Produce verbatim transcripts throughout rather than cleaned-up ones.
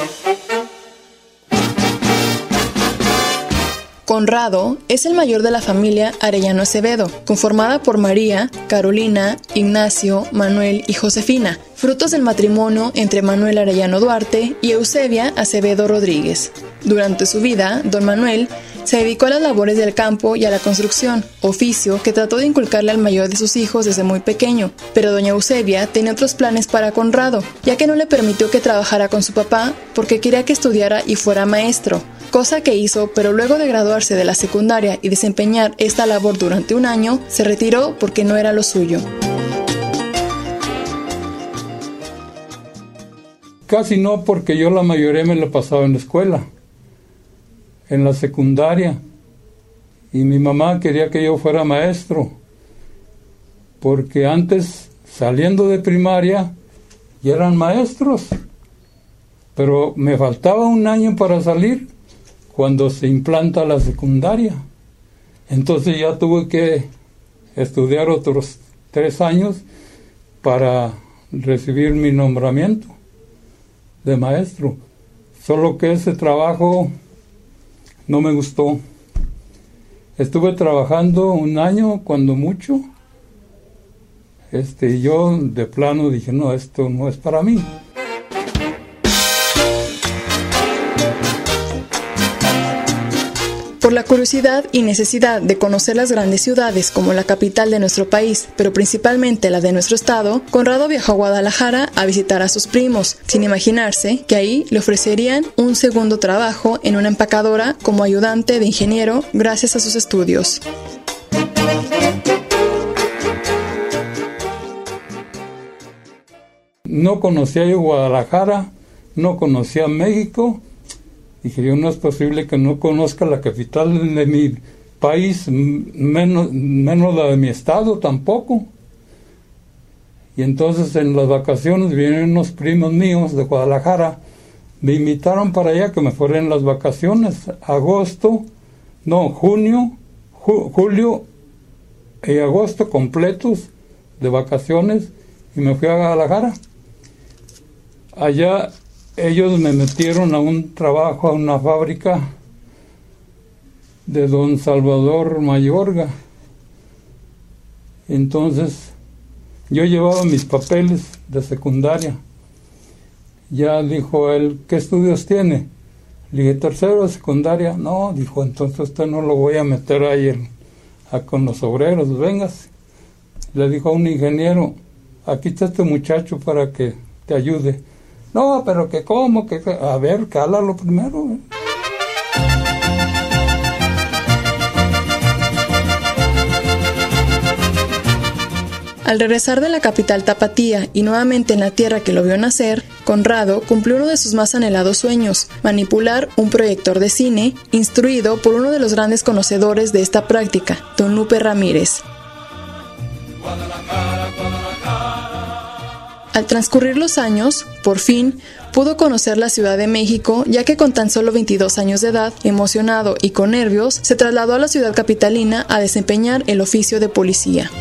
Conrado es el mayor de la familia Arellano Acevedo, conformada por María, Carolina, Ignacio, Manuel y Josefina, frutos del matrimonio entre Manuel Arellano Duarte y Eusebia Acevedo Rodríguez. Durante su vida, don Manuel se dedicó a las labores del campo y a la construcción, oficio que trató de inculcarle al mayor de sus hijos desde muy pequeño, pero doña Eusebia tenía otros planes para Conrado, ya que no le permitió que trabajara con su papá porque quería que estudiara y fuera maestro, cosa que hizo, pero luego de graduarse de la secundaria y desempeñar esta labor durante un año, se retiró porque no era lo suyo. Casi no, porque yo la mayoría me la pasaba en la escuela, en la secundaria, y mi mamá quería que yo fuera maestro, porque antes, saliendo de primaria, ya eran maestros, pero me faltaba un año para salir cuando se implanta la secundaria. Entonces ya tuve que estudiar otros tres años para recibir mi nombramiento de maestro. Solo que ese trabajo no me gustó. Estuve trabajando un año, cuando mucho. Este, yo de plano dije, no, esto no es para mí. Por la curiosidad y necesidad de conocer las grandes ciudades como la capital de nuestro país, pero principalmente la de nuestro estado, Conrado viajó a Guadalajara a visitar a sus primos, sin imaginarse que ahí le ofrecerían un segundo trabajo en una empacadora como ayudante de ingeniero gracias a sus estudios. No conocía yo Guadalajara, no conocía México. Dije yo, no es posible que no conozca la capital de mi país, menos, menos la de mi estado tampoco. Y entonces en las vacaciones vinieron unos primos míos de Guadalajara, me invitaron para allá que me fuera en las vacaciones, agosto, no, junio, ju, julio y agosto completos de vacaciones, y me fui a Guadalajara. Allá ellos me metieron a un trabajo, a una fábrica de don Salvador Mayorga. Entonces, yo llevaba mis papeles de secundaria. Ya dijo él, ¿qué estudios tiene? Le dije, tercero de secundaria. No, dijo, entonces usted no lo voy a meter ahí en, a, con los obreros, véngase. Le dijo a un ingeniero, aquí está este muchacho para que te ayude. No, pero que cómo, que a ver, cálalo primero. ¿eh? Al regresar de la capital tapatía y nuevamente en la tierra que lo vio nacer, Conrado cumplió uno de sus más anhelados sueños, manipular un proyector de cine, instruido por uno de los grandes conocedores de esta práctica, don Lupe Ramírez. Al transcurrir los años, por fin, pudo conocer la Ciudad de México, ya que con tan solo veintidós años de edad, emocionado y con nervios, se trasladó a la ciudad capitalina a desempeñar el oficio de policía.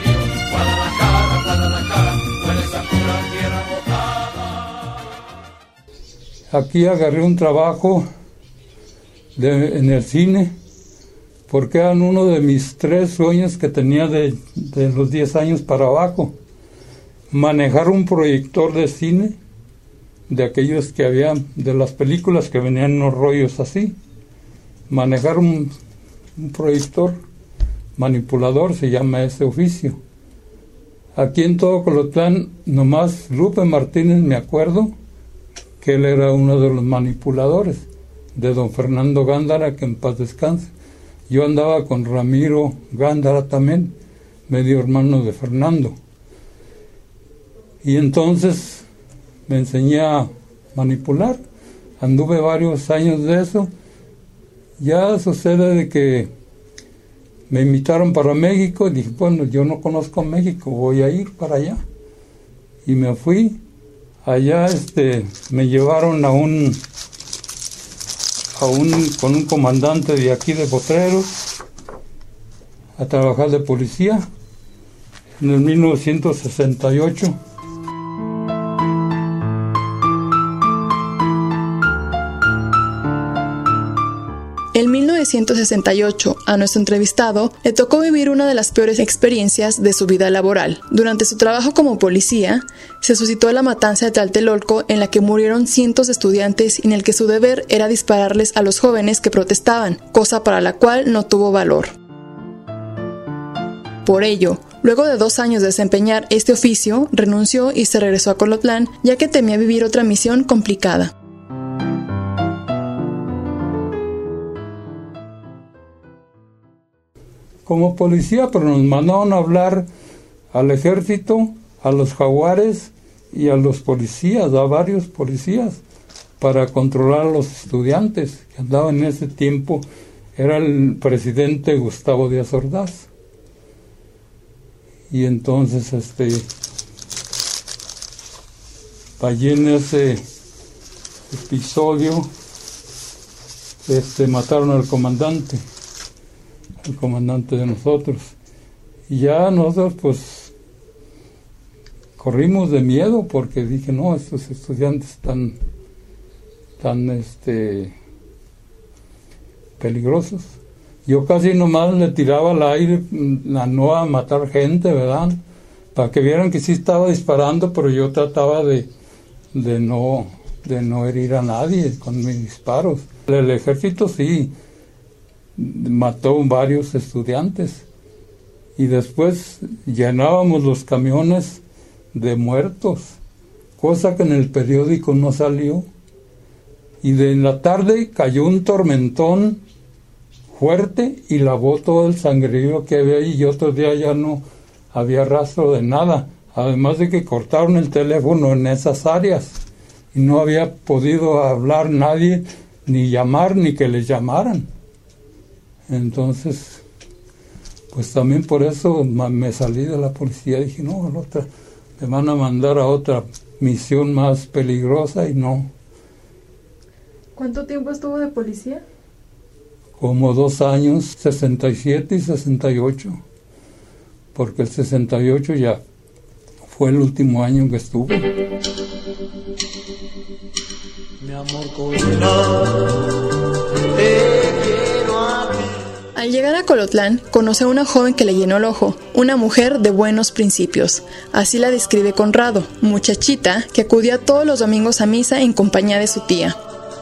Aquí agarré un trabajo de, en el cine, porque eran uno de mis tres sueños que tenía de, de los diez años para abajo. Manejar un proyector de cine, de aquellos que había, de las películas que venían en unos rollos así. Manejar un, un proyector manipulador, se llama ese oficio. Aquí en Tocolotlán, nomás Lupe Martínez, me acuerdo, que él era uno de los manipuladores, de don Fernando Gándara, que en paz descanse. Yo andaba con Ramiro Gándara también, medio hermano de Fernando. Y entonces me enseñé a manipular, anduve varios años de eso. Ya sucede de que me invitaron para México y dije, bueno, yo no conozco México, voy a ir para allá. Y me fui. Allá este, me llevaron a un, a un, con un comandante de aquí de Potreros a trabajar de policía en el mil novecientos sesenta y ocho. En mil novecientos sesenta y ocho, a nuestro entrevistado le tocó vivir una de las peores experiencias de su vida laboral. Durante su trabajo como policía, se suscitó la matanza de Tlatelolco, en la que murieron cientos de estudiantes y en el que su deber era dispararles a los jóvenes que protestaban, cosa para la cual no tuvo valor. Por ello, luego de dos años de desempeñar este oficio, renunció y se regresó a Colotlán, ya que temía vivir otra misión complicada. Como policía, pero nos mandaron a hablar al ejército, a los jaguares y a los policías, a varios policías, para controlar a los estudiantes que andaban en ese tiempo. Era el presidente Gustavo Díaz Ordaz. Y entonces, este, allí en ese episodio, este, mataron al comandante. el comandante de nosotros, y ya nosotros pues corrimos de miedo porque dije, no, estos estudiantes están tan este peligrosos. Yo casi nomás le tiraba al aire a no a matar gente, ¿verdad? Para que vieran que sí estaba disparando, pero yo trataba de, de no de no herir a nadie con mis disparos. El ejército sí mató varios estudiantes y después llenábamos los camiones de muertos, cosa que en el periódico no salió. Y de en la tarde cayó un tormentón fuerte y lavó todo el sangrerío que había ahí, y otro día ya no había rastro de nada, además de que cortaron el teléfono en esas áreas y no había podido hablar nadie, ni llamar, ni que les llamaran. Entonces, pues también por eso me salí de la policía. Dije, no, la otra, me van a mandar a otra misión más peligrosa y no. ¿Cuánto tiempo estuvo de policía? Como dos años, sesenta y siete y sesenta y ocho. Porque el sesenta y ocho ya fue el último año que estuve. Mi amor Al llegar a Colotlán, conoce a una joven que le llenó el ojo, una mujer de buenos principios. Así la describe Conrado, muchachita que acudía todos los domingos a misa en compañía de su tía.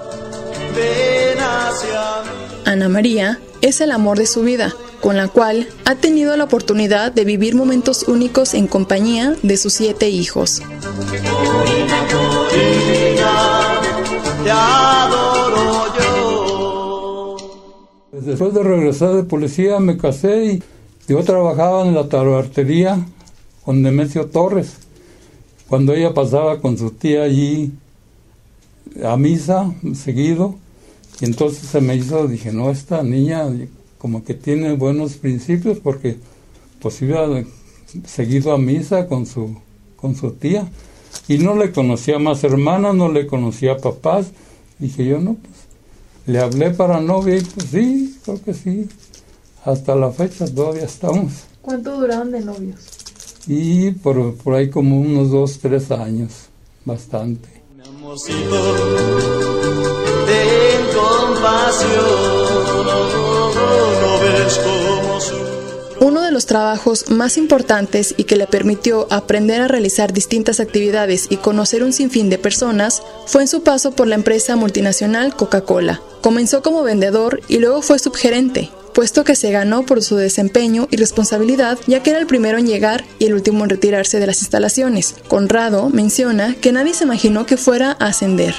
Ana María es el amor de su vida, con la cual ha tenido la oportunidad de vivir momentos únicos en compañía de sus siete hijos. Corina, Corina, te adoro yo. Después de regresar de policía me casé y yo trabajaba en la tabatería con Nemesio Torres. Cuando ella pasaba con su tía allí a misa seguido, y entonces se me hizo, dije, no, esta niña como que tiene buenos principios, porque pues iba seguido a misa con su, con su tía, y no le conocía más hermanas, no le conocía papás. Dije yo, no, pues le hablé para novia, y pues sí, creo que sí, hasta la fecha todavía estamos. ¿Cuánto duraron de novios? Y por, por ahí como unos dos, tres años, bastante. Mi amorcito, ten compasión, no ves cómo sufro. Uno de los trabajos más importantes y que le permitió aprender a realizar distintas actividades y conocer un sinfín de personas fue en su paso por la empresa multinacional Coca-Cola. Comenzó como vendedor y luego fue subgerente, puesto que se ganó por su desempeño y responsabilidad, ya que era el primero en llegar y el último en retirarse de las instalaciones. Conrado menciona que nadie se imaginó que fuera a ascender.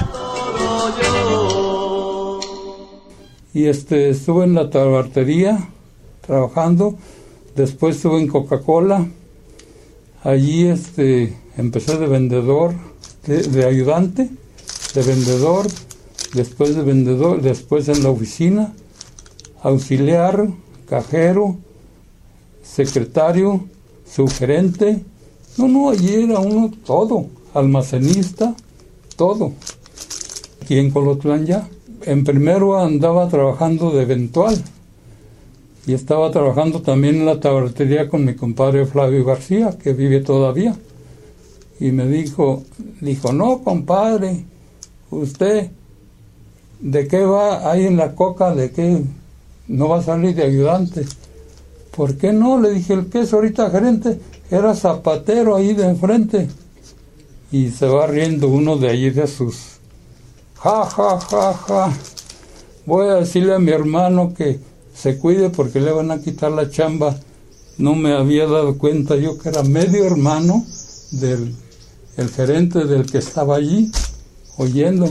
Y este, estuve en la tabatería trabajando, después estuve en Coca-Cola, allí este, empecé de vendedor, de, de ayudante, de vendedor, después de vendedor, después en la oficina, auxiliar, cajero, secretario, subgerente. No, no, allí era uno todo, almacenista, todo. Aquí en Colotlán ya. En primero andaba trabajando de eventual y estaba trabajando también en la tabatería con mi compadre Flavio García, que vive todavía. Y me dijo, dijo, no, compadre, usted ¿de qué va ahí en la coca? ¿De qué no va a salir de ayudante? ¿Por qué no? Le dije, el que es ahorita gerente era zapatero ahí de enfrente. Y se va riendo uno de allí de sus... Ja, ja, ja, ja. Voy a decirle a mi hermano que se cuide porque le van a quitar la chamba. No me había dado cuenta yo que era medio hermano del el gerente del que estaba allí oyendo.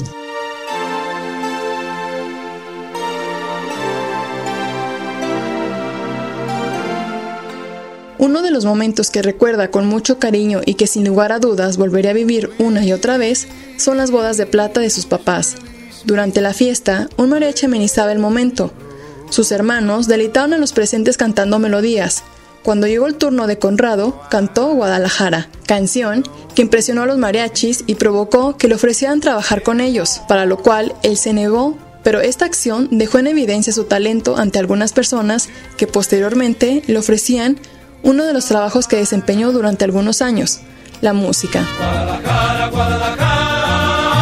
Uno de los momentos que recuerda con mucho cariño y que sin lugar a dudas volvería a vivir una y otra vez son las bodas de plata de sus papás. Durante la fiesta, un mariachi amenizaba el momento. Sus hermanos deleitaron a los presentes cantando melodías. Cuando llegó el turno de Conrado, cantó Guadalajara, canción que impresionó a los mariachis y provocó que le ofrecieran trabajar con ellos, para lo cual él se negó, pero esta acción dejó en evidencia su talento ante algunas personas que posteriormente le ofrecían uno de los trabajos que desempeñó durante algunos años, la música. Guadalajara, Guadalajara,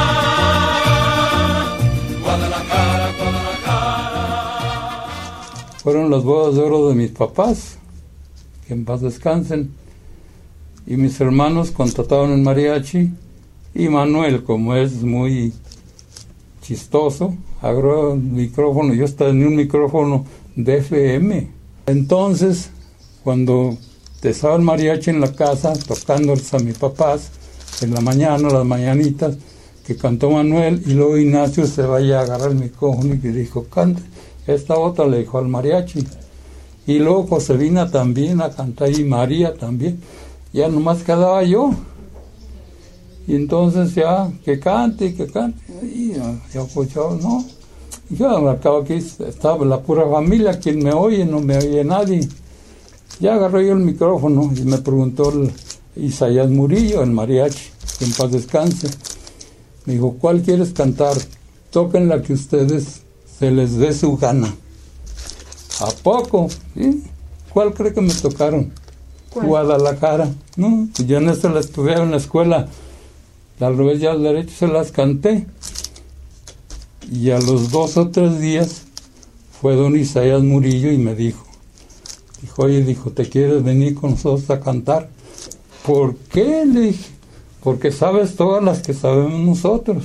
Guadalajara, Guadalajara. Fueron las bodas de oro de mis papás, que en paz descansen, y mis hermanos contrataron el mariachi, y Manuel, como es muy chistoso, agarró el micrófono, yo estaba en un micrófono de F M. Entonces, cuando estaba el mariachi en la casa, tocándoles a mis papás, en la mañana, las mañanitas, que cantó Manuel, y luego Ignacio se vaya a agarrar el micrófono y le dijo, cante, esta otra le dijo al mariachi. Y luego Josefina también a cantar, y María también. Ya nomás quedaba yo. Y entonces ya, que cante, que cante. Y yo, pues yo, no. Y yo al cabo aquí estaba la pura familia, quien me oye, no me oye nadie. Ya agarré yo el micrófono y me preguntó el Isaías Murillo, el mariachi, que en paz descanse. Me dijo, ¿cuál quieres cantar? Toquen la que ustedes se les dé su gana. ¿A poco? ¿Sí? ¿Cuál cree que me tocaron? ¿Cuál? Guadalajara. No, yo en esta la estuve en la escuela. Al revés y al derecho se las canté. Y a los dos o tres días fue don Isaías Murillo y me dijo, dijo, oye, dijo, ¿te quieres venir con nosotros a cantar? ¿Por qué? Le dije, porque sabes todas las que sabemos nosotros.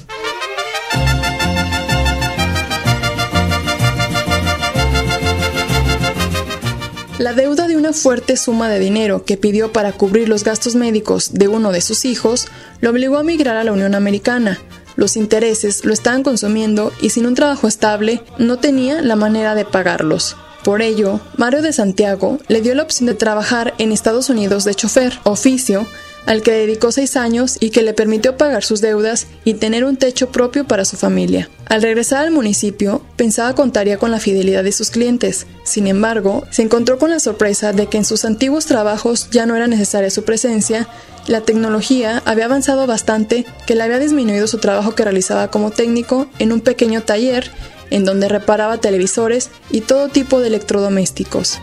La deuda de una fuerte suma de dinero que pidió para cubrir los gastos médicos de uno de sus hijos lo obligó a migrar a la Unión Americana. Los intereses lo estaban consumiendo y sin un trabajo estable no tenía la manera de pagarlos. Por ello, Mario de Santiago le dio la opción de trabajar en Estados Unidos de chofer, oficio al que dedicó seis años y que le permitió pagar sus deudas y tener un techo propio para su familia. Al regresar al municipio, pensaba contaría con la fidelidad de sus clientes. Sin embargo, se encontró con la sorpresa de que en sus antiguos trabajos ya no era necesaria su presencia. La tecnología había avanzado bastante que le había disminuido su trabajo que realizaba como técnico en un pequeño taller en donde reparaba televisores y todo tipo de electrodomésticos.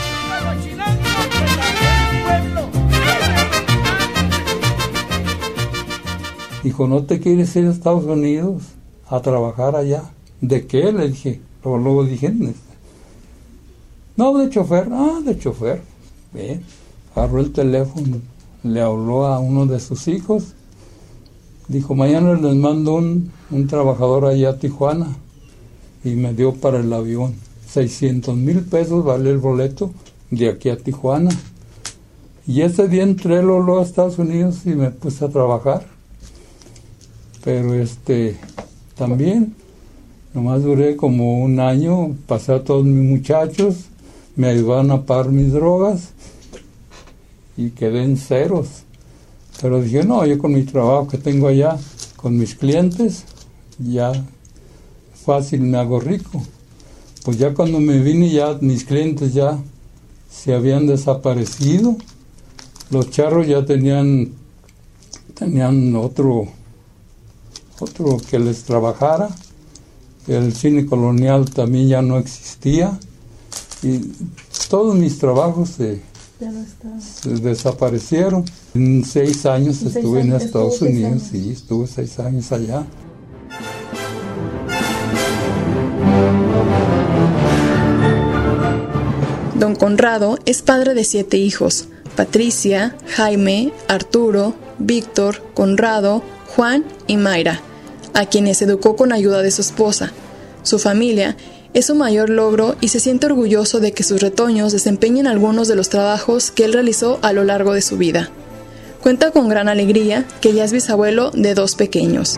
Dijo, ¿no te quieres ir a Estados Unidos a trabajar allá? ¿De qué? Le dije. Luego, luego dije, no, de chofer. Ah, de chofer. Bien. Agarró el teléfono, le habló a uno de sus hijos. Dijo, mañana les mando un, un trabajador allá a Tijuana. Y me dio para el avión. seiscientos mil pesos vale el boleto de aquí a Tijuana. Y ese día entré luego a Estados Unidos y me puse a trabajar. Pero este, también, nomás duré como un año, pasé a todos mis muchachos, me ayudaron a pagar mis drogas y quedé en ceros. Pero dije, no, yo con mi trabajo que tengo allá, con mis clientes, ya fácil me hago rico. Pues ya cuando me vine, ya mis clientes ya se habían desaparecido, los charros ya tenían, tenían otro... otro que les trabajara, el cine colonial también ya no existía y todos mis trabajos se, no se desaparecieron. En seis años ¿En estuve seis años? en Estados Unidos, sí, estuve seis años allá. Don Conrado es padre de siete hijos: Patricia, Jaime, Arturo, Víctor, Conrado, Juan y Mayra, a quienes educó con ayuda de su esposa. Su familia es su mayor logro y se siente orgulloso de que sus retoños desempeñen algunos de los trabajos que él realizó a lo largo de su vida. Cuenta con gran alegría que ya es bisabuelo de dos pequeños.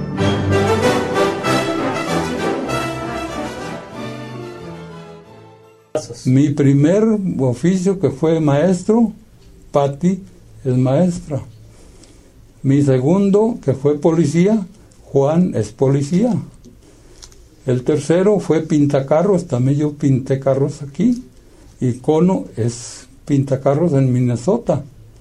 Mi primer oficio, que fue maestro, Pati es maestra. Mi segundo, que fue policía, Juan es policía. El tercero fue pintacarros, también yo pinté carros aquí. Y Cono es pintacarros en Minnesota.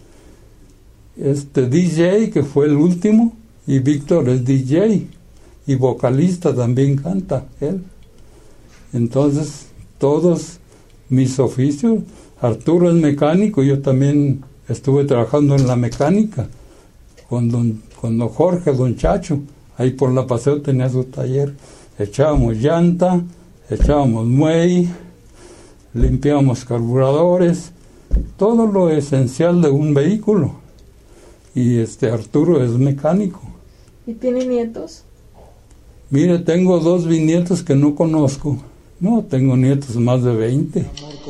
Este D J, que fue el último, y Víctor es D J y vocalista, también canta él. Entonces, todos mis oficios. Arturo es mecánico, yo también estuve trabajando en la mecánica con don, con don Jorge, don Chacho, ahí por la Paseo tenía su taller. Echábamos llanta, echábamos muelle, limpiábamos carburadores, todo lo esencial de un vehículo. Y este Arturo es mecánico. ¿Y tiene nietos? Mire, tengo dos bisnietos que no conozco. No, tengo nietos más de veinte.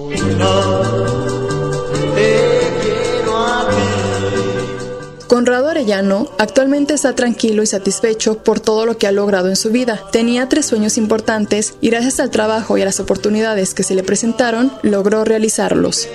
Conrado Arellano actualmente está tranquilo y satisfecho por todo lo que ha logrado en su vida. Tenía tres sueños importantes y gracias al trabajo y a las oportunidades que se le presentaron, logró realizarlos.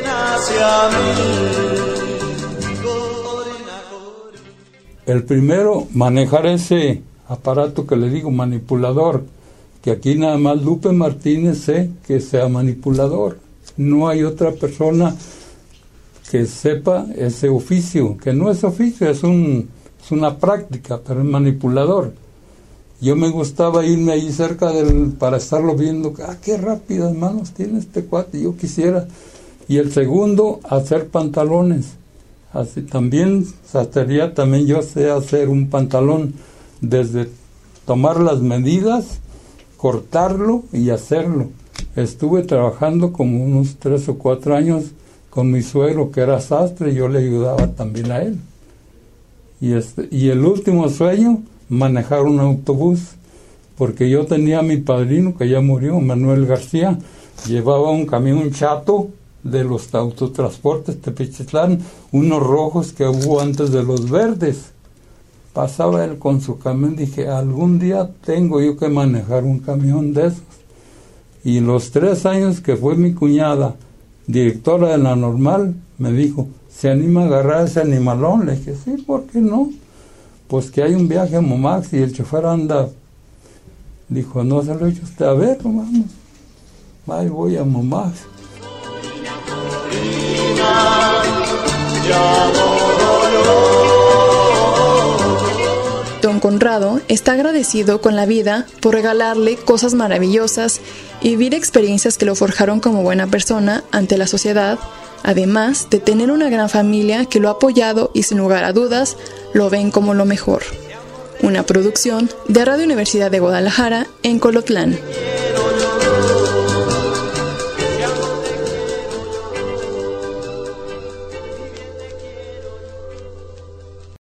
El primero, manejar ese aparato que le digo, manipulador, que aquí nada más Lupe Martínez sé que sea manipulador. No hay otra persona que sepa ese oficio, que no es oficio, es, un, es una práctica, pero es manipulador. Yo me gustaba irme ahí cerca del, para estarlo viendo, ah, qué rápidas manos tiene este cuate, yo quisiera. Y el segundo, hacer pantalones. Así también, sastrería, también yo sé hacer un pantalón, desde tomar las medidas, cortarlo y hacerlo. Estuve trabajando como unos tres o cuatro años con mi suegro, que era sastre, y yo le ayudaba también a él. Y, este, y el último sueño, manejar un autobús, porque yo tenía a mi padrino, que ya murió, Manuel García, llevaba un camión chato de los autotransportes Tepechitlán, unos rojos que hubo antes de los verdes. Pasaba él con su camión, dije, algún día tengo yo que manejar un camión de esos. Y los tres años que fue mi cuñada directora de la Normal, me dijo, ¿se anima a agarrar ese animalón? Le dije, sí, ¿por qué no? Pues que hay un viaje a Momax y el chofer anda. Dijo, no se lo he hecho usted, a ver, vamos. Ahí voy a Momax. Don Conrado está agradecido con la vida por regalarle cosas maravillosas y vivir experiencias que lo forjaron como buena persona ante la sociedad, además de tener una gran familia que lo ha apoyado y sin lugar a dudas lo ven como lo mejor. Una producción de Radio Universidad de Guadalajara en Colotlán.